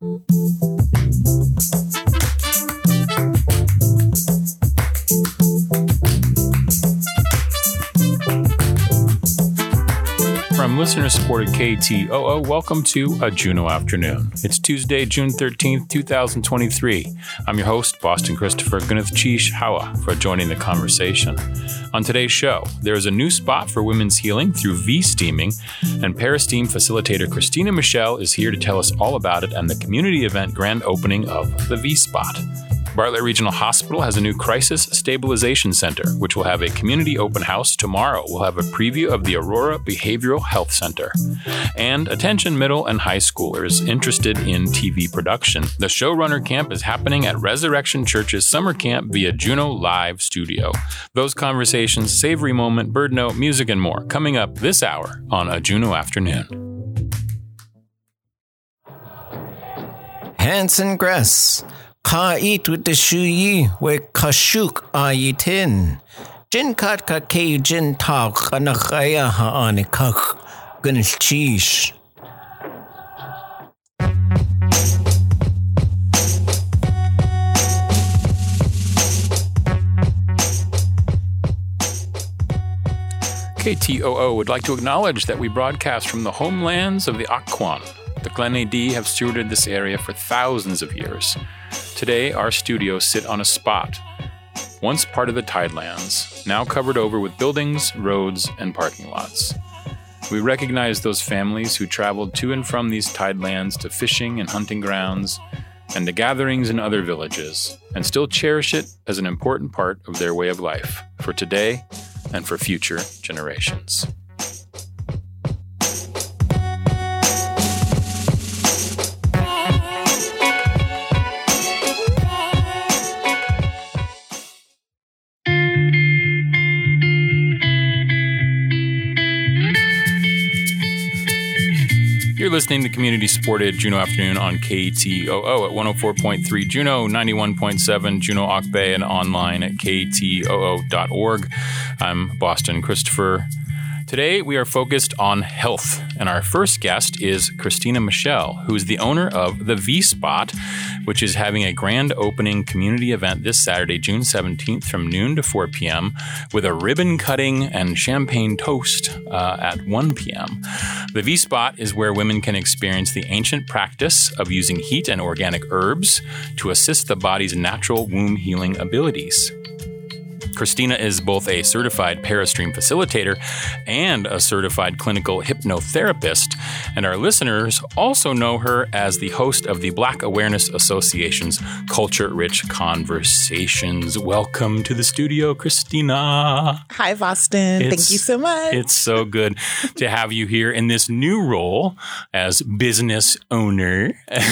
From listener-supported KTOO, welcome to A Juneau Afternoon. It's Tuesday, June 13th, 2023. I'm your host, Boston Christopher Gunath Hawa, for joining the conversation. On today's show, there is a new spot for women's healing through V-steaming, and Peristeam facilitator Christina Michelle is here to tell us all about it and the community event grand opening of the V-Spot. Bartlett Regional Hospital has a new crisis stabilization center, which will have a community open house tomorrow. We'll have a preview of the Aurora Behavioral Health Center. And attention middle and high schoolers interested in TV production. The Showrunner Camp is happening at Resurrection Church's summer camp via Juneau Live Studio. Those conversations, savory moment, bird note, music, and more coming up this hour on A Juneau Afternoon. Hanson Grass. Ka eat with the shuyi we kashuk ayitin. Jin kat ka ke jin tak anakaya ha anikak gunil cheese. KTOO would like to acknowledge that we broadcast from the homelands of the Akwon. The Glen AD have stewarded this area for thousands of years. Today, our studios sit on a spot, once part of the Tidelands, now covered over with buildings, roads, and parking lots. We recognize those families who traveled to and from these Tidelands to fishing and hunting grounds and to gatherings in other villages, and still cherish it as an important part of their way of life for today and for future generations. You're listening to community-supported Juneau Afternoon on KTOO at 104.3 Juneau, 91.7 Juneau Auk Bay, and online at ktoo.org. I'm Boston Christopher. Today, we are focused on health, and our first guest is Christina Michelle, who is the owner of the V-Spot, which is having a grand opening community event this Saturday, June 17th from noon to 4 p.m. with a ribbon cutting and champagne toast at 1 p.m. The V-Spot is where women can experience the ancient practice of using heat and organic herbs to assist the body's natural womb healing abilities. Christina is both a certified Peristeam facilitator and a certified clinical hypnotherapist, and our listeners also know her as the host of the Black Awareness Association's Culture Rich Conversations. Welcome to the studio, Christina. Hi, Boston. Thank you so much. It's so good to have you here in this new role as business owner.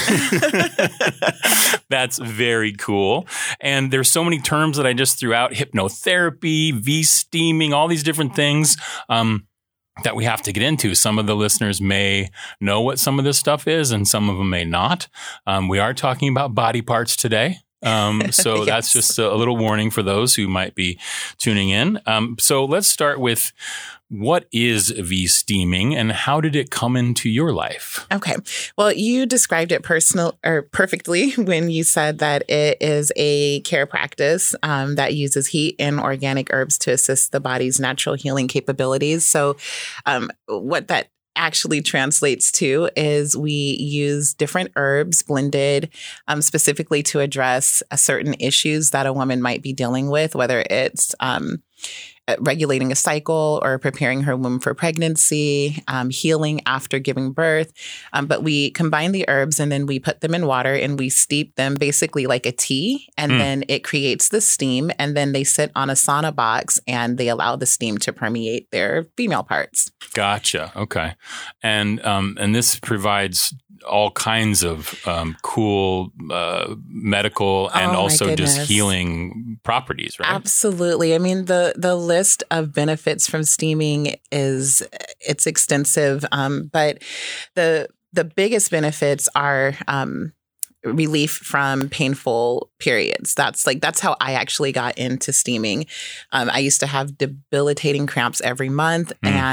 That's very cool. And there's so many terms that I just threw out: hypnotherapy, V-steaming, all these different things that we have to get into. Some of the listeners may know what some of this stuff is, and some of them may not. We are talking about body parts today. So yes. That's just a little warning for those who might be tuning in. So let's start with, what is V-steaming and how did it come into your life? Okay. Well, you described it perfectly when you said that it is a care practice that uses heat and organic herbs to assist the body's natural healing capabilities. So what that actually translates to is we use different herbs blended specifically to address certain issues that a woman might be dealing with, whether it's regulating a cycle or preparing her womb for pregnancy, healing after giving birth. But we combine the herbs and then we put them in water and we steep them basically like a tea. And then it creates the steam. And then they sit on a sauna box and they allow the steam to permeate their female parts. Gotcha. Okay. And this provides all kinds of cool medical and also just healing properties, right? Absolutely. I mean, the list of benefits from steaming it's extensive, but the biggest benefits are relief from painful periods. That's how I actually got into steaming. I used to have debilitating cramps every month, and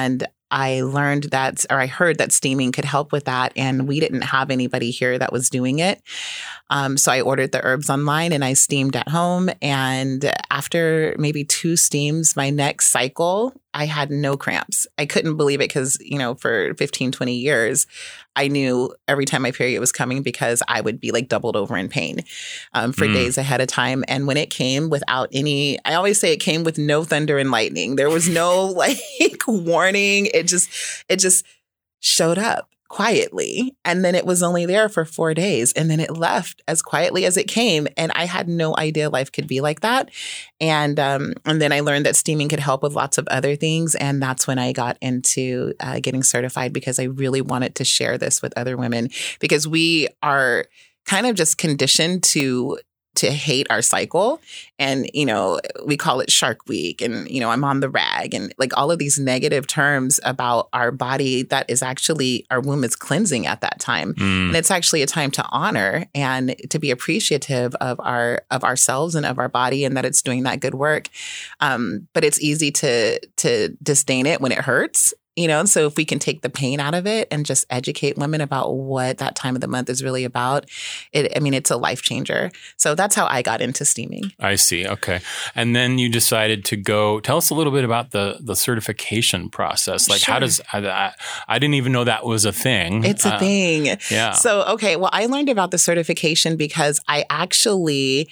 I learned that, or I heard that steaming could help with that. And we didn't have anybody here that was doing it. So I ordered the herbs online and I steamed at home. And after maybe 2 steams, my next cycle, I had no cramps. I couldn't believe it because, for 15, 20 years, I knew every time my period was coming because I would be like doubled over in pain for days ahead of time. And when it came without any, I always say it came with no thunder and lightning. There was no warning. It just showed up quietly. And then it was only there for 4 days. And then it left as quietly as it came. And I had no idea life could be like that. And then I learned that steaming could help with lots of other things. And that's when I got into getting certified, because I really wanted to share this with other women, because we are kind of just conditioned to hate our cycle. And, we call it Shark Week, and, I'm on the rag, and like all of these negative terms about our body that is actually, our womb is cleansing at that time. And it's actually a time to honor and to be appreciative of ourselves and of our body, and that it's doing that good work. But it's easy to disdain it when it hurts. So if we can take the pain out of it and just educate women about what that time of the month is really about, it's a life changer. So that's how I got into steaming. I see. Okay. And then you decided to go, tell us a little bit about the certification process. Like, Sure. how does, I didn't even know that was a thing. It's a thing. Yeah. So, okay. Well, I learned about the certification because I actually,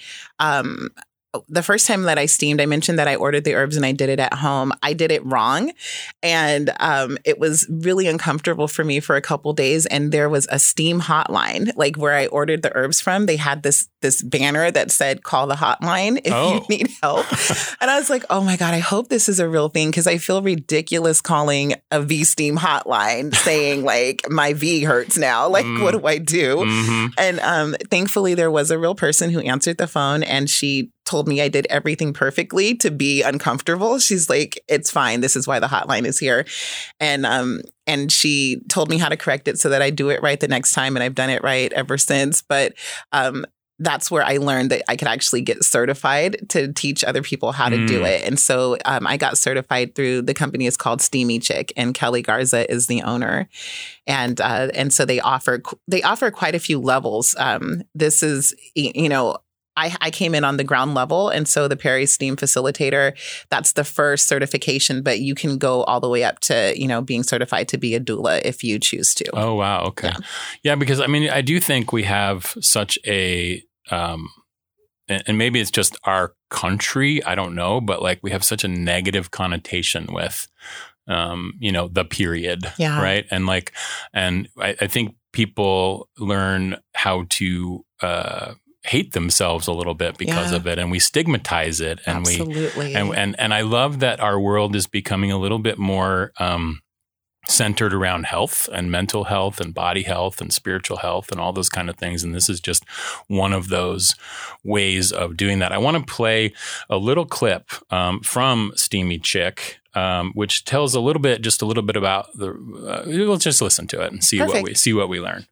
the first time that I steamed, I mentioned that I ordered the herbs and I did it at home. I did it wrong. And it was really uncomfortable for me for a couple days. And there was a steam hotline, like where I ordered the herbs from. They had this banner that said, call the hotline if you need help. And I was like, oh my God, I hope this is a real thing, because I feel ridiculous calling a V-steam hotline saying like, my V hurts now. Like, what do I do? Mm-hmm. And thankfully, there was a real person who answered the phone, and she told me I did everything perfectly to be uncomfortable. She's like, it's fine. This is why the hotline is here. And she told me how to correct it so that I do it right the next time. And I've done it right ever since. But that's where I learned that I could actually get certified to teach other people how to do it. And so I got certified through, the company is called Steamy Chick, and Kelly Garza is the owner. And so they offer quite a few levels. This is, I came in on the ground level. And so the Peri-Steam Facilitator, that's the first certification, but you can go all the way up to, being certified to be a doula if you choose to. Oh, wow. Okay. Yeah, because I do think we have such a, and maybe it's just our country, I don't know, but like we have such a negative connotation with, the period, right? And I think people learn how to, hate themselves a little bit because of it, and we stigmatize it, and Absolutely. and I love that our world is becoming a little bit more centered around health and mental health and body health and spiritual health and all those kind of things. And this is just one of those ways of doing that. I want to play a little clip from Steamy Chick, which tells a little bit about let's just listen to it and see what we learn.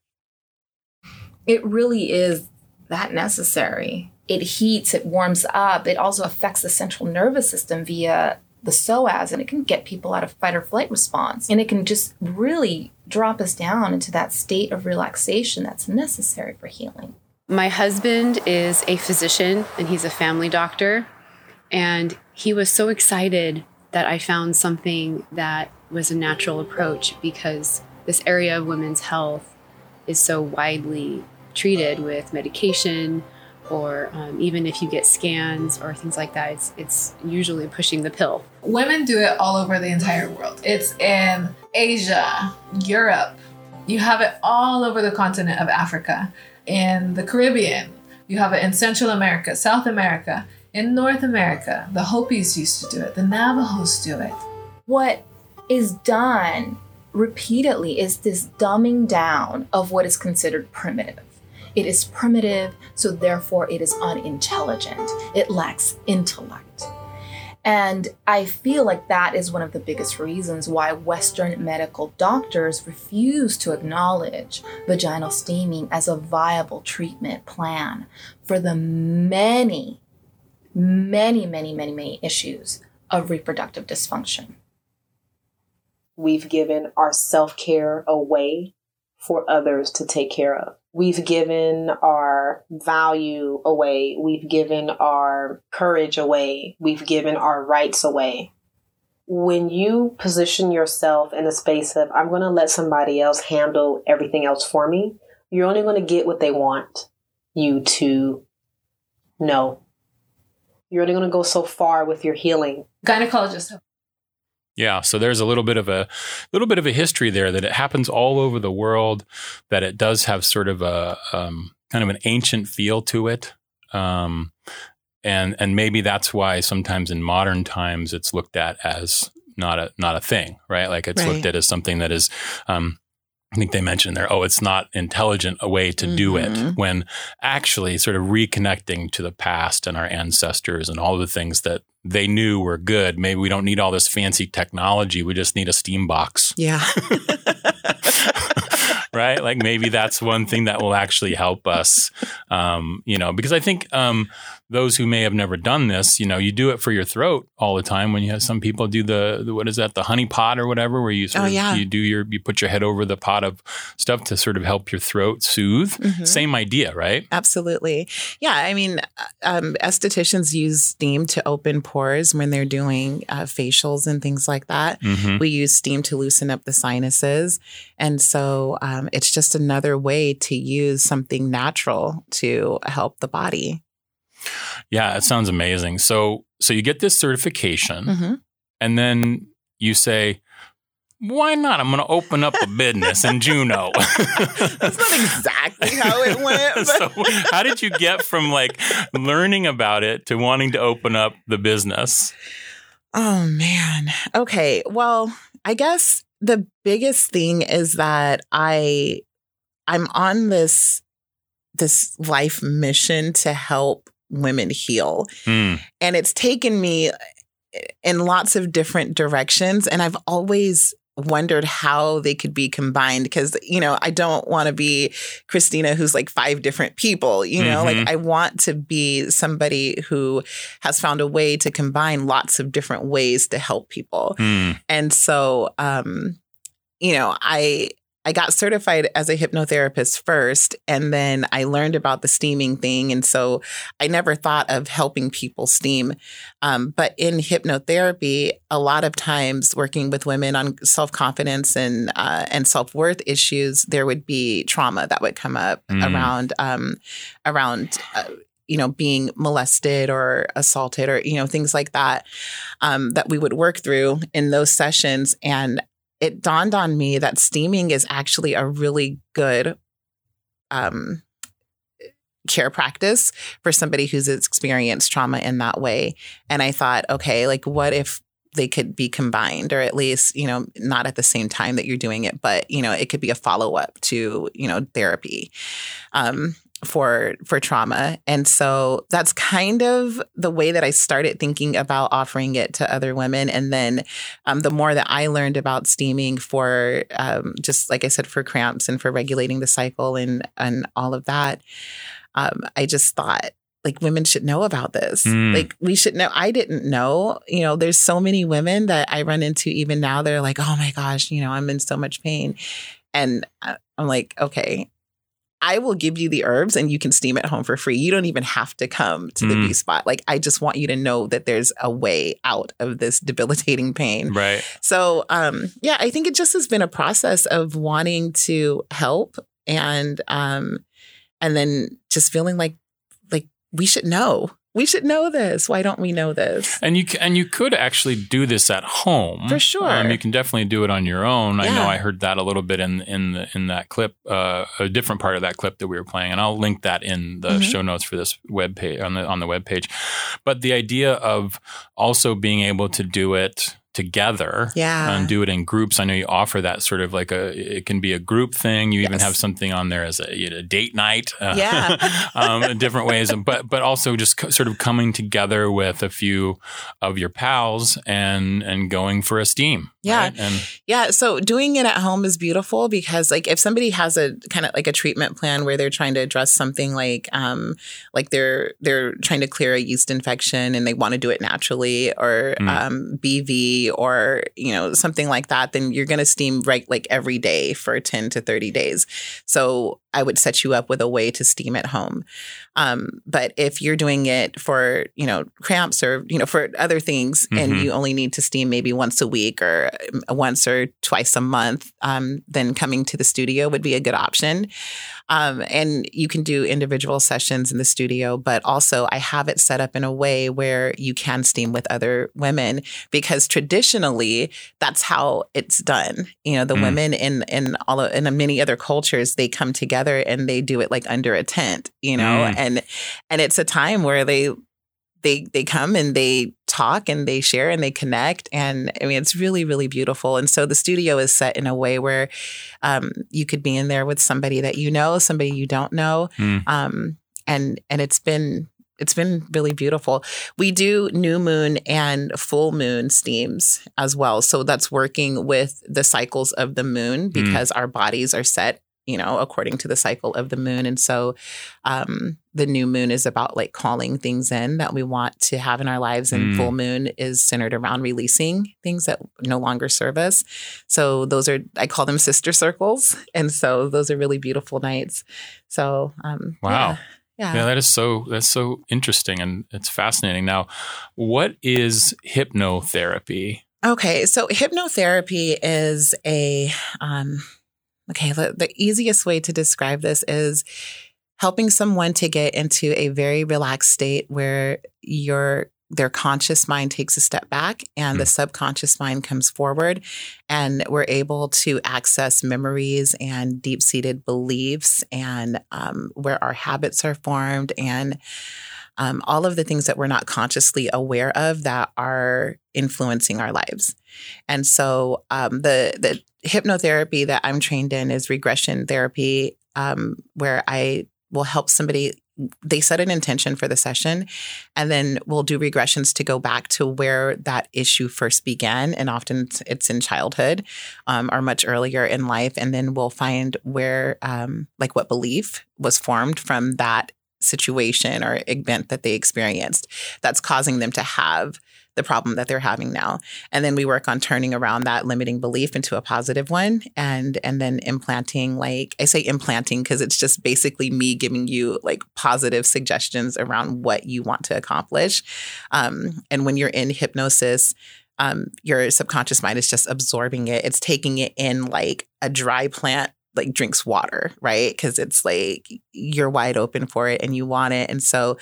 It really is that necessary. It heats, it warms up. It also affects the central nervous system via the psoas, and it can get people out of fight or flight response. And it can just really drop us down into that state of relaxation that's necessary for healing. My husband is a physician, and he's a family doctor. And he was so excited that I found something that was a natural approach, because this area of women's health is so widely treated with medication, or even if you get scans or things like that, it's usually pushing the pill. Women do it all over the entire world. It's in Asia, Europe. You have it all over the continent of Africa. In the Caribbean, you have it in Central America, South America, in North America. The Hopis used to do it. The Navajos do it. What is done repeatedly is this dumbing down of what is considered primitive. It is primitive, so therefore it is unintelligent. It lacks intellect. And I feel like that is one of the biggest reasons why Western medical doctors refuse to acknowledge vaginal steaming as a viable treatment plan for the many issues of reproductive dysfunction. we've given our self-care away for others to take care of. We've given our value away. We've given our courage away. We've given our rights away. When you position yourself in a space of, I'm going to let somebody else handle everything else for me, you're only going to get what they want you to know. You're only going to go so far with your healing. Gynecologist. Yeah, so there's a little bit of a history there that it happens all over the world, that it does have sort of a kind of an ancient feel to it, and maybe that's why sometimes in modern times it's looked at as not a thing, right? Like it's looked at as something that is. I think they mentioned there, it's not intelligent a way to do it, when actually sort of reconnecting to the past and our ancestors and all the things that they knew were good. Maybe we don't need all this fancy technology. We just need a steam box. Yeah. Right? Like maybe that's one thing that will actually help us, because I think those who may have never done this, you do it for your throat all the time. When you have some people do the what is that, the honey pot or whatever, where you you put your head over the pot of stuff to sort of help your throat soothe. Mm-hmm. Same idea, right? Absolutely. Yeah. I mean, estheticians use steam to open pores when they're doing facials and things like that. Mm-hmm. We use steam to loosen up the sinuses. And so it's just another way to use something natural to help the body. Yeah, it sounds amazing. So you get this certification, and then you say, why not? I'm going to open up a business in Juneau. That's not exactly how it went. So how did you get from like learning about it to wanting to open up the business? Oh, man. Okay. Well, I guess the biggest thing is that I'm on this life mission to help women heal. And it's taken me in lots of different directions. And I've always wondered how they could be combined because, I don't want to be Christina who's like 5 different people, like I want to be somebody who has found a way to combine lots of different ways to help people. And so, I got certified as a hypnotherapist first, and then I learned about the steaming thing. And so I never thought of helping people steam. But in hypnotherapy, a lot of times working with women on self-confidence and self-worth issues, there would be trauma that would come up around being molested or assaulted or, things like that, that we would work through in those sessions. And it dawned on me that steaming is actually a really good care practice for somebody who's experienced trauma in that way. And I thought, okay, like what if they could be combined, or at least, not at the same time that you're doing it, but, it could be a follow-up to, therapy for trauma. And so that's kind of the way that I started thinking about offering it to other women. And then the more that I learned about steaming for just like I said, for cramps and for regulating the cycle and all of that, I just thought, like, women should know about this. Like, we should know. I didn't know. There's so many women that I run into even now. They're like, oh my gosh, I'm in so much pain. And I'm like, okay, I will give you the herbs and you can steam at home for free. You don't even have to come to the B spot. Like, I just want you to know that there's a way out of this debilitating pain. Right. So, I think it just has been a process of wanting to help and then just feeling like we should know. We should know this. Why don't we know this? And you could actually do this at home. For sure. You can definitely do it on your own. Yeah. I know I heard that a little bit in that clip, a different part of that clip that we were playing, and I'll link that in the show notes for this webpage on the webpage. But the idea of also being able to do it together and do it in groups. I know you offer that sort of like it can be a group thing. You even have something on there as a date night, different ways, but also just sort of coming together with a few of your pals and going for a steam. Yeah. Right? And yeah. So doing it at home is beautiful because like if somebody has a kind of like a treatment plan where they're trying to address something like they're trying to clear a yeast infection and they want to do it naturally or BV or, something like that, then you're going to steam like every day for 10 to 30 days. So I would set you up with a way to steam at home. But if you're doing it for, cramps or, for other things and you only need to steam maybe once a week or once or twice a month, then coming to the studio would be a good option. And you can do individual sessions in the studio, but also I have it set up in a way where you can steam with other women because traditionally that's how it's done. The women in many other cultures, they come together and they do it like under a tent, and it's a time where they come and they talk and they share and they connect. And I mean, it's really, really beautiful. And so the studio is set in a way where you could be in there with somebody that somebody you don't know. And it's been really beautiful. We do new moon and full moon steams as well. So that's working with the cycles of the moon because our bodies are set according to the cycle of the moon. And so the new moon is about like calling things in that we want to have in our lives. And full moon is centered around releasing things that no longer serve us. So those are, I call them sister circles. And so those are really beautiful nights. So, wow. Yeah. That's so interesting. And it's fascinating. Now, what is hypnotherapy? Okay. So hypnotherapy is the easiest way to describe this is helping someone to get into a very relaxed state where their conscious mind takes a step back and the subconscious mind comes forward, and we're able to access memories and deep-seated beliefs and where our habits are formed and all of the things that we're not consciously aware of that are influencing our lives. And so the hypnotherapy that I'm trained in is regression therapy, where I will help somebody. They set an intention for the session, and then we'll do regressions to go back to where that issue first began. And often it's in childhood or much earlier in life. And then we'll find where, what belief was formed from that situation or event that they experienced that's causing them to have the problem that they're having now. And then we work on turning around that limiting belief into a positive one and then implanting, I say implanting because it's just basically me giving you like positive suggestions around what you want to accomplish. And when you're in hypnosis, your subconscious mind is just absorbing it. It's taking it in like a dry plant like drinks water, right? Because it's like you're wide open for it and you want it. And so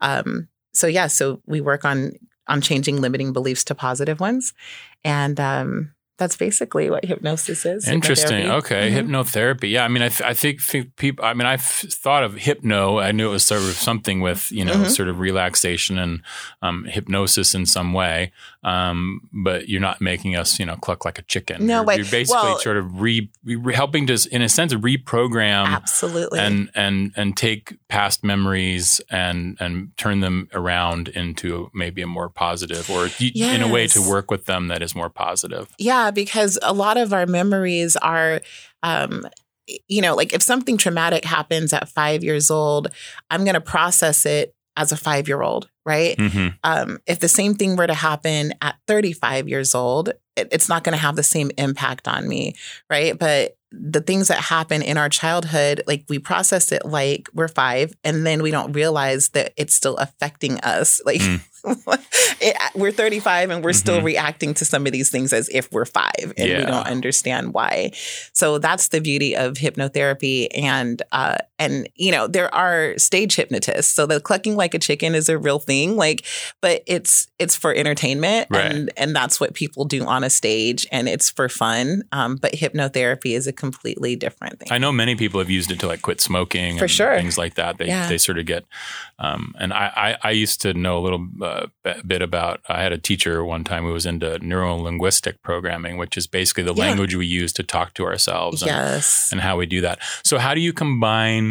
we work on changing limiting beliefs to positive ones. And that's basically what hypnosis is. Interesting. Okay. Hypnotherapy. Yeah. I mean, I think people, I've thought of hypno. I knew it was sort of something with, sort of relaxation and hypnosis in some way. But you're not making us, cluck like a chicken. No way. You're basically sort of helping to, in a sense, reprogram. Absolutely. And take past memories and turn them around into maybe a more positive or in a way to work with them that is more positive. Yeah, because a lot of our memories are, like if something traumatic happens at 5 years old, I'm going to process it as a 5-year-old, right? If the same thing were to happen at 35 years old, it's not going to have the same impact on me, right? But the things that happen in our childhood, like we process it like we're 5, and then we don't realize that it's still affecting us. Like we're 35 and we're still reacting to some of these things as if we're 5 and we don't understand why. So that's the beauty of hypnotherapy. And there are stage hypnotists. So the clucking like a chicken is a real thing, but it's for entertainment, right. and that's what people do on a stage, and it's for fun. But hypnotherapy is a completely different thing. I know many people have used it to quit smoking and things like that. They sort of get, and I used to know a little bit about, I had a teacher one time who was into neuro-linguistic programming, which is basically the language we use to talk to ourselves and how we do that. So how do you combine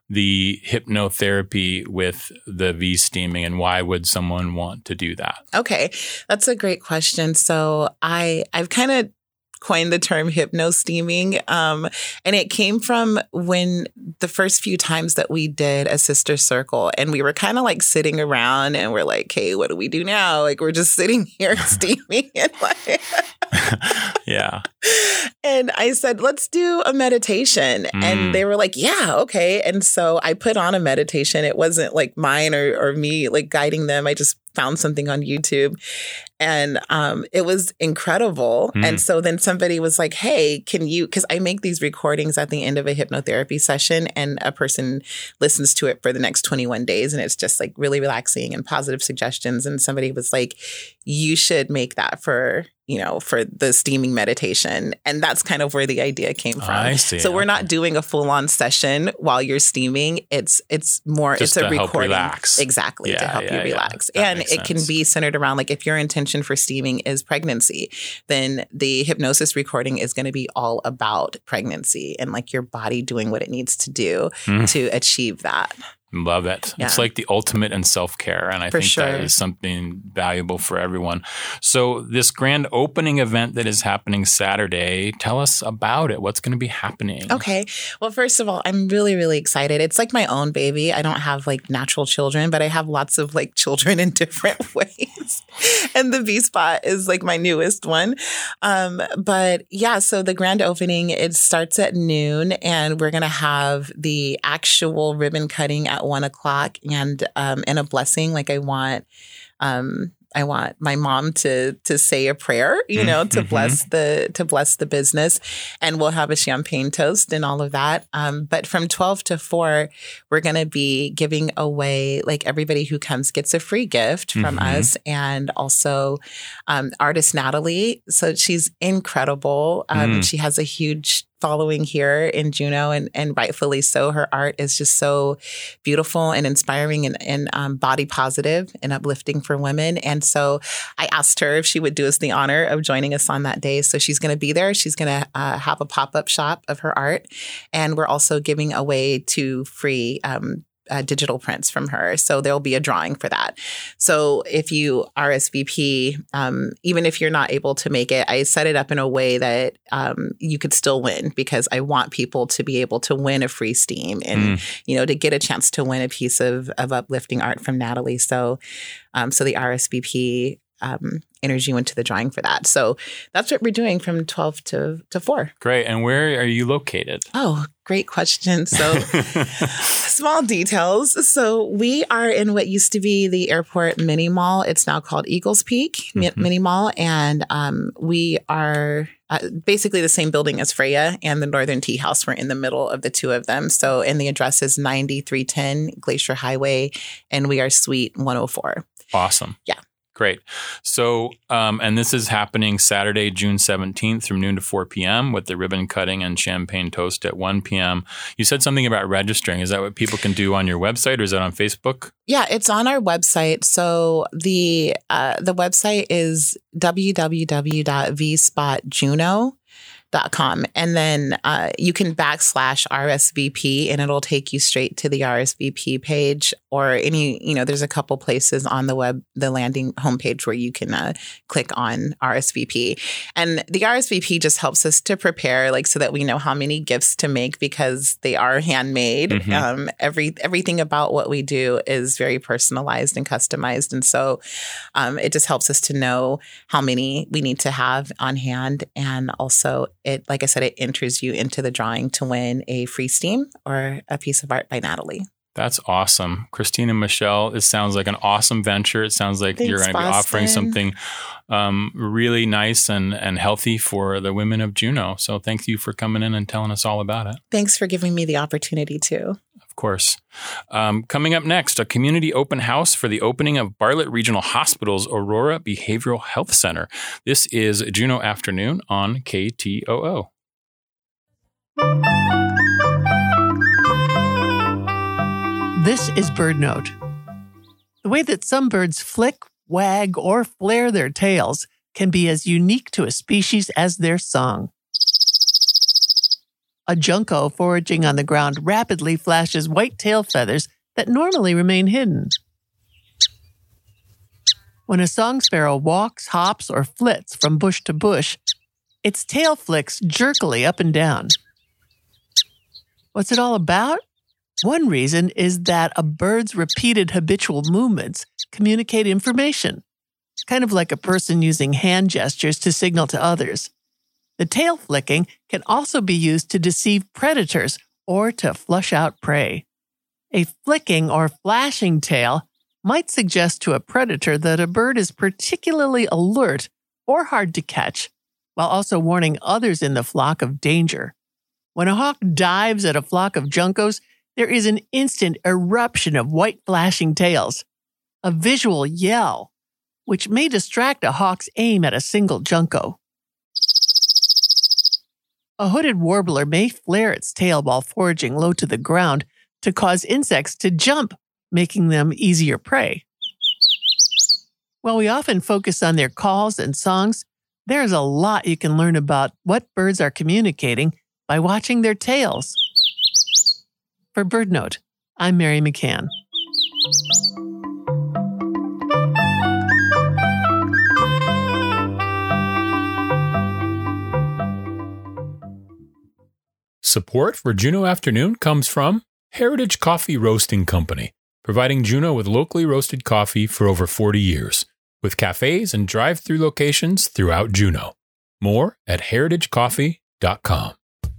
the hypnotherapy with the V steaming, and why would someone want to do that? Okay, that's a great question. So I've kind of coined the term hypno steaming. And it came from when the first few times that we did a sister circle, and we were kind of like sitting around and we're like, hey, what do we do now? Like, we're just sitting here steaming and like, Yeah. And I said, let's do a meditation. And they were like, yeah, okay. And so I put on a meditation. It wasn't like mine or me like guiding them. I just found something on YouTube, and it was incredible. And so then somebody was like, hey, can you, because I make these recordings at the end of a hypnotherapy session, and a person listens to it for the next 21 days. And it's just like really relaxing and positive suggestions. And somebody was like, you should make that for the steaming meditation. And that's kind of where the idea came from. I see. So we're not doing a full-on session while you're steaming. It's more, Just it's a to help recording. relax. Exactly. To help you relax. That And makes it can sense. be centered around, like, if your intention for steaming is pregnancy, then the hypnosis recording is going to be all about pregnancy and like your body doing what it needs to do to achieve that. Love it. Yeah. It's like the ultimate in self-care. And I For think that sure. is something valuable for everyone. So this grand opening event that is happening Saturday, tell us about it. What's going to be happening? Okay. Well, first of all, I'm really, really excited. It's like my own baby. I don't have like natural children, but I have lots of like children in different ways. And the V-Spot is like my newest one. But yeah, so the grand opening, it starts at noon, and we're going to have the actual ribbon cutting at 1:00 and a blessing. Like I want my mom to say a prayer, to bless the business, and we'll have a champagne toast and all of that. But from 12 to 4, we're going to be giving away, like, everybody who comes gets a free gift from us, and also artist Natalie. So she's incredible. She has a huge following here in Juneau, and rightfully so. Her art is just so beautiful and inspiring and body positive and uplifting for women. And so I asked her if she would do us the honor of joining us on that day. So she's going to be there. She's going to have a pop-up shop of her art. And we're also giving away 2 free digital prints from her. So there'll be a drawing for that. So if you RSVP, even if you're not able to make it, I set it up in a way that you could still win, because I want people to be able to win a free steam and, to get a chance to win a piece of uplifting art from Natalie. So the RSVP enters you into the drawing for that. So that's what we're doing from 12 to 4. Great. And where are you located? Oh, great question. So small details. So we are in what used to be the airport mini mall. It's now called Eagles Peak Mini Mall. And we are basically the same building as Freya and the Northern Tea House. We're in the middle of the two of them. So, and the address is 9310 Glacier Highway, and we are Suite 104. Awesome. Yeah. Great. So, and this is happening Saturday, June 17th from noon to 4 p.m. with the ribbon cutting and champagne toast at 1 p.m. You said something about registering. Is that what people can do on your website, or is that on Facebook? Yeah, it's on our website. So the website is www.vspotjuno.com. And then you can /RSVP, and it'll take you straight to the RSVP page, or any, there's a couple places on the landing homepage where you can click on RSVP. And the RSVP just helps us to prepare, like, so that we know how many gifts to make, because they are handmade. Everything about what we do is very personalized and customized. And so it just helps us to know how many we need to have on hand. And also, it, like I said, it enters you into the drawing to win a free steam or a piece of art by Natalie. That's awesome. Christine and Michelle, it sounds like an awesome venture. It sounds like you're going to be offering something really nice and healthy for the women of Juneau. So thank you for coming in and telling us all about it. Thanks for giving me the opportunity to. Of course. Coming up next, a community open house for the opening of Bartlett Regional Hospital's Aurora Behavioral Health Center. This is Juneau Afternoon on KTOO. This is Bird Note. The way that some birds flick, wag, or flare their tails can be as unique to a species as their song. A junco foraging on the ground rapidly flashes white tail feathers that normally remain hidden. When a song sparrow walks, hops, or flits from bush to bush, its tail flicks jerkily up and down. What's it all about? One reason is that a bird's repeated habitual movements communicate information, kind of like a person using hand gestures to signal to others. The tail flicking can also be used to deceive predators or to flush out prey. A flicking or flashing tail might suggest to a predator that a bird is particularly alert or hard to catch, while also warning others in the flock of danger. When a hawk dives at a flock of juncos, there is an instant eruption of white flashing tails, a visual yell, which may distract a hawk's aim at a single junco. A hooded warbler may flare its tail while foraging low to the ground to cause insects to jump, making them easier prey. While we often focus on their calls and songs, there's a lot you can learn about what birds are communicating by watching their tails. For BirdNote, I'm Mary McCann. Support for Juneau Afternoon comes from Heritage Coffee Roasting Company, providing Juneau with locally roasted coffee for over 40 years, with cafes and drive-through locations throughout Juneau. More at heritagecoffee.com.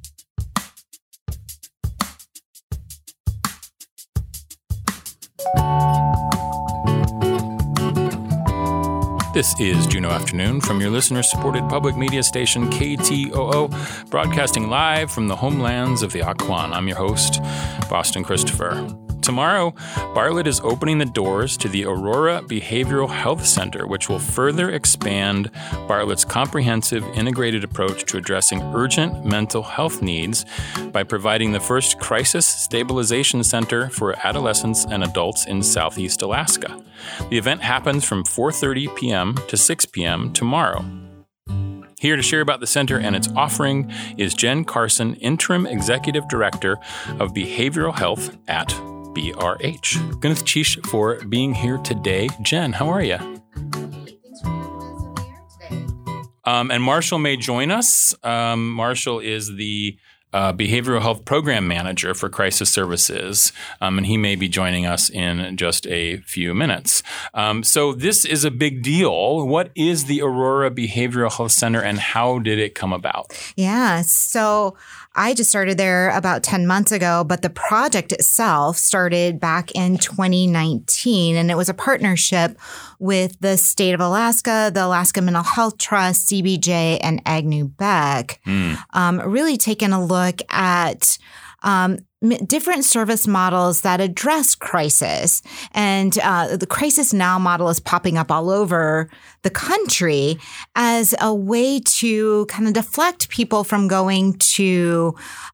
This is Juneau Afternoon from your listener-supported public media station KTOO, broadcasting live from the homelands of the Akwán. I'm your host, Boston Christopher. Tomorrow, Bartlett is opening the doors to the Aurora Behavioral Health Center, which will further expand Bartlett's comprehensive integrated approach to addressing urgent mental health needs by providing the first crisis stabilization center for adolescents and adults in Southeast Alaska. The event happens from 4:30 p.m. to 6 p.m. tomorrow. Here to share about the center and its offering is Jen Carson, Interim Executive Director of Behavioral Health at BRH. Gunnith Chish for being here today. Jen, how are you? Thanks for having us here today. And Marshall may join us. Marshall is the Behavioral Health Program Manager for Crisis Services, and he may be joining us in just a few minutes. So this is a big deal. What is the Aurora Behavioral Health Center, and how did it come about? Yeah, so I just started there about 10 months ago, but the project itself started back in 2019, and it was a partnership with the state of Alaska, the Alaska Mental Health Trust, CBJ, and Agnew Beck, really taking a look at different service models that address crisis. And the Crisis Now model is popping up all over the country as a way to kind of deflect people from going to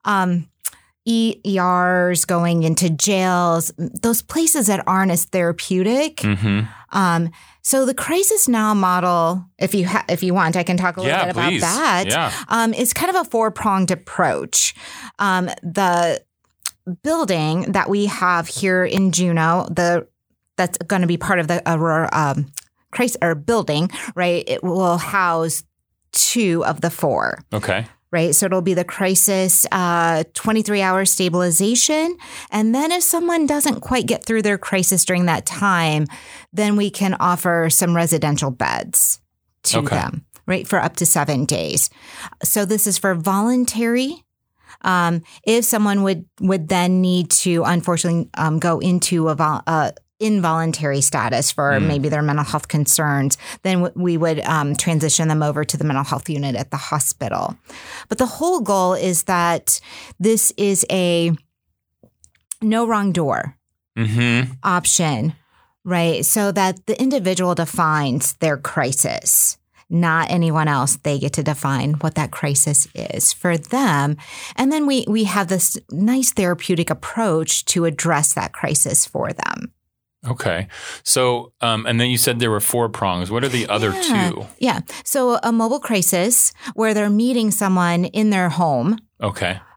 ERs, going into jails, those places that aren't as therapeutic. Mm-hmm. So the Crisis Now model, if you want, I can talk a little bit about that. Yeah. It's kind of a four-pronged approach. The building that we have here in Juneau, that's going to be part of the Aurora crisis building, right? It will house 2 of the 4. Okay. Right. So it'll be the crisis 23-hour stabilization. And then if someone doesn't quite get through their crisis during that time, then we can offer some residential beds to them, right, for up to 7 days. So this is for voluntary. If someone would then need to, unfortunately, go into a involuntary status for maybe their mental health concerns, then we would transition them over to the mental health unit at the hospital. But the whole goal is that this is a no wrong door option, right? So that the individual defines their crisis. Not anyone else. They get to define what that crisis is for them. And then we have this nice therapeutic approach to address that crisis for them. Okay. So, and then you said there were 4 prongs. What are the other 2? Yeah. So a mobile crisis where they're meeting someone in their home. Okay.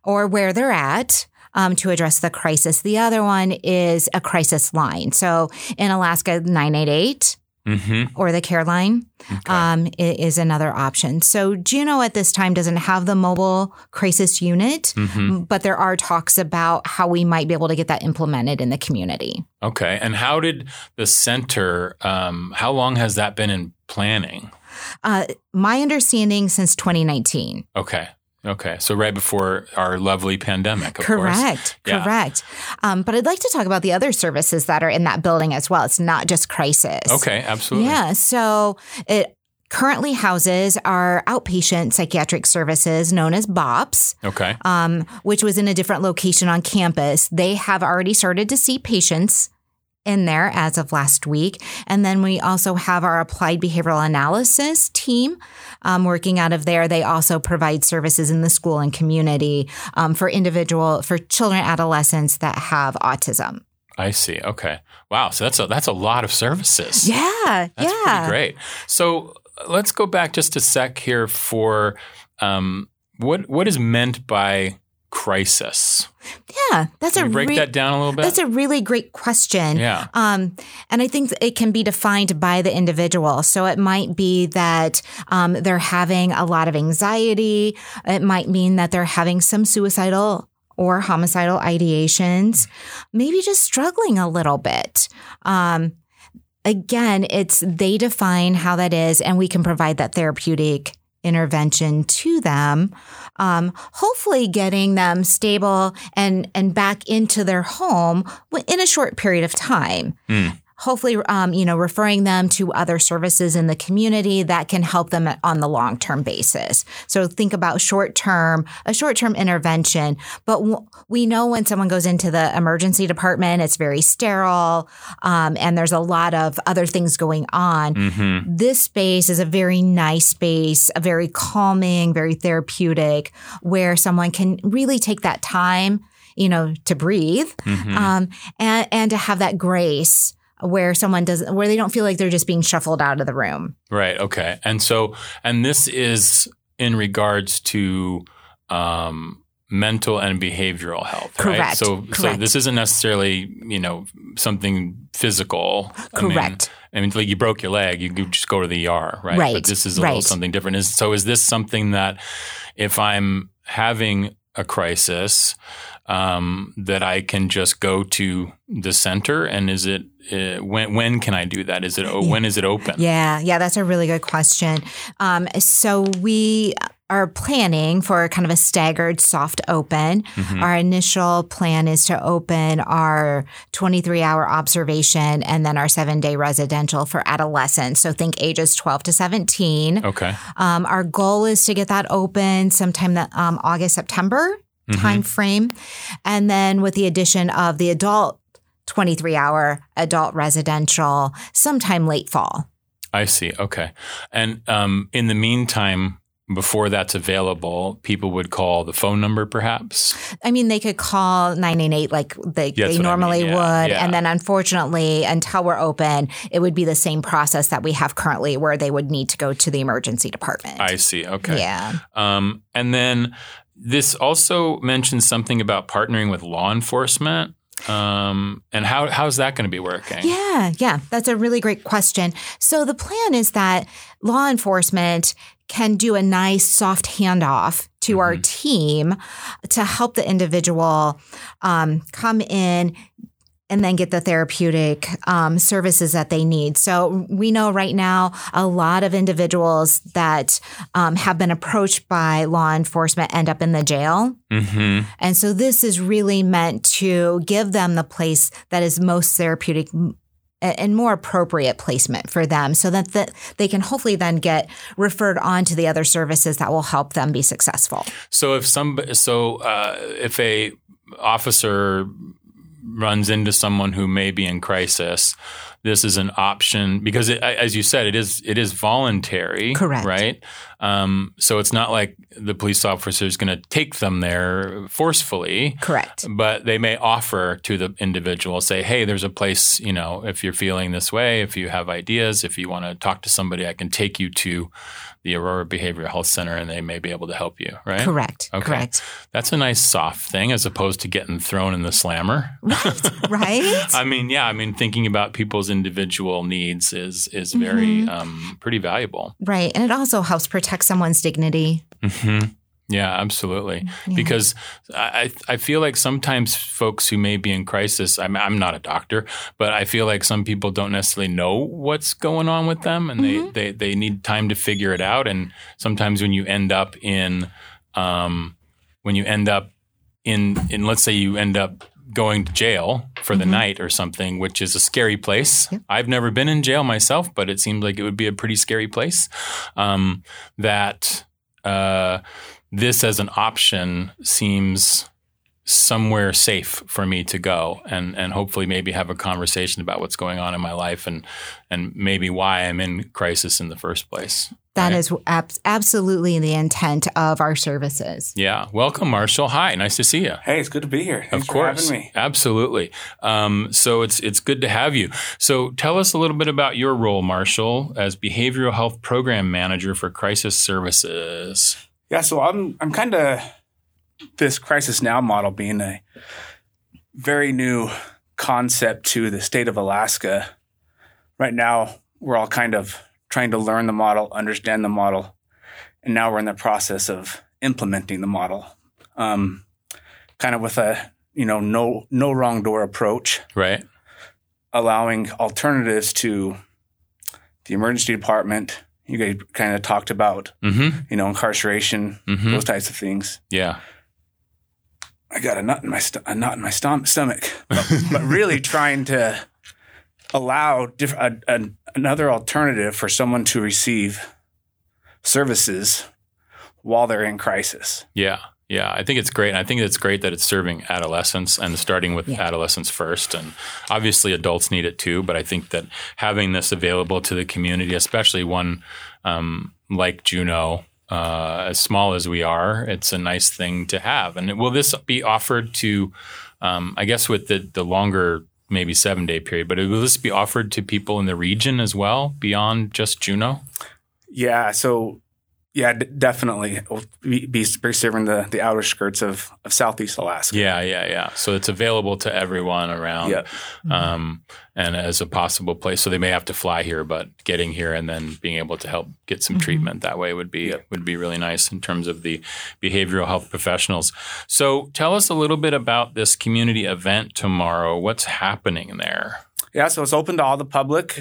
or where they're at. To address the crisis. The other one is a crisis line. So in Alaska, 988 or the care line is another option. So Juneau at this time doesn't have the mobile crisis unit, but there are talks about how we might be able to get that implemented in the community. Okay. And how did the center, how long has that been in planning? My understanding since 2019. Okay. So right before our lovely pandemic, of Correct. course. Correct. But I'd like to talk about the other services that are in that building as well. It's not just crisis. Okay, absolutely. Yeah. So it currently houses our outpatient psychiatric services known as BOPS. Okay. Which was in a different location on campus. They have already started to see patients in there as of last week. And then we also have our applied behavioral analysis team working out of there. They also provide services in the school and community for children, adolescents that have autism. I see. Okay. Wow. So that's a lot of services. Yeah. That's pretty great. So let's go back just a sec here for what is meant by crisis? Yeah, Can you break that down a little bit? That's a really great question. Yeah. And I think it can be defined by the individual. So it might be that they're having a lot of anxiety. It might mean that they're having some suicidal or homicidal ideations, maybe just struggling a little bit. Again, they define how that is, and we can provide that therapeutic intervention to them, hopefully getting them stable and back into their home in a short period of time. Hopefully, referring them to other services in the community that can help them on the long-term basis. So think about a short-term intervention. But we know when someone goes into the emergency department, it's very sterile, and there's a lot of other things going on. This space is a very nice space, a very calming, very therapeutic, where someone can really take that time, to breathe, and to have that grace where where they don't feel like they're just being shuffled out of the room. Right. Okay. And this is in regards to mental and behavioral health, right? Correct. So this isn't necessarily, something physical. Correct. I mean, like you broke your leg, you could just go to the ER, right? Right. But this is a little something different. Is this something that if I'm having a crisis, that I can just go to the center? And is it when can I do that? When is it open? Yeah, that's a really good question. So we are planning for kind of a staggered soft open. Our initial plan is to open our 23-hour observation and then our 7-day residential for adolescents. So think ages 12 to 17. Okay. Our goal is to get that open sometime that August, September time frame. And then with the addition of the adult 23-hour adult residential sometime late fall. I see. Okay. And in the meantime, before that's available, people would call the phone number perhaps? I mean, they could call 988 like they normally would. Yeah. And then unfortunately, until we're open, it would be the same process that we have currently where they would need to go to the emergency department. I see. Okay. Yeah. And then this also mentions something about partnering with law enforcement. And how's that going to be working? Yeah. That's a really great question. So the plan is that law enforcement can do a nice soft handoff to our team to help the individual come in and then get the therapeutic services that they need. So we know right now a lot of individuals that have been approached by law enforcement end up in the jail. And so this is really meant to give them the place that is most therapeutic and more appropriate placement for them so that they can hopefully then get referred on to the other services that will help them be successful. So if a officer runs into someone who may be in crisis, this is an option because, as you said, it is voluntary. Correct. Right. So it's not like the police officer is going to take them there forcefully. Correct. But they may offer to the individual, say, hey, there's a place, if you're feeling this way, if you have ideas, if you want to talk to somebody, I can take you to the Aurora Behavioral Health Center and they may be able to help you, right? Correct. Okay. Correct. That's a nice soft thing as opposed to getting thrown in the slammer. Right? I mean, thinking about people's individual needs is very pretty valuable. Right. And it also helps protect someone's dignity. Mm-hmm. Yeah, absolutely. Yeah. Because I feel like sometimes folks who may be in crisis, I'm not a doctor, but I feel like some people don't necessarily know what's going on with them and they need time to figure it out. And sometimes when you end up in let's say you end up going to jail for the night or something, which is a scary place. Yep. I've never been in jail myself, but it seems like it would be a pretty scary place. This as an option seems somewhere safe for me to go and hopefully maybe have a conversation about what's going on in my life and maybe why I'm in crisis in the first place. That is absolutely the intent of our services. Yeah. Welcome, Marshall. Hi. Nice to see you. Hey, it's good to be here. Thanks of course. for having me. Absolutely. So it's good to have you. So tell us a little bit about your role, Marshall, as Behavioral Health Program Manager for Crisis Services. Yeah, so I'm kind of this Crisis Now model being a very new concept to the state of Alaska. Right now, we're all kind of trying to learn the model, understand the model, and now we're in the process of implementing the model, kind of with a no wrong door approach, right? Allowing alternatives to the emergency department. You guys kind of talked about, incarceration, those types of things. Yeah. I got a nut in my stomach, but really trying to allow another alternative for someone to receive services while they're in crisis. Yeah. Yeah, I think it's great. And I think it's great that it's serving adolescents and starting with adolescents first. And obviously adults need it too. But I think that having this available to the community, especially one like Juneau, as small as we are, it's a nice thing to have. And will this be offered to, I guess with the longer, maybe 7-day period, but will this be offered to people in the region as well, beyond just Juneau? Yeah, so... Yeah, definitely. We'll be serving the outer skirts of Southeast Alaska. Yeah. So it's available to everyone around, and as a possible place. So they may have to fly here, but getting here and then being able to help get some treatment that way would be really nice in terms of the behavioral health professionals. So tell us a little bit about this community event tomorrow. What's happening there? Yeah, so it's open to all the public,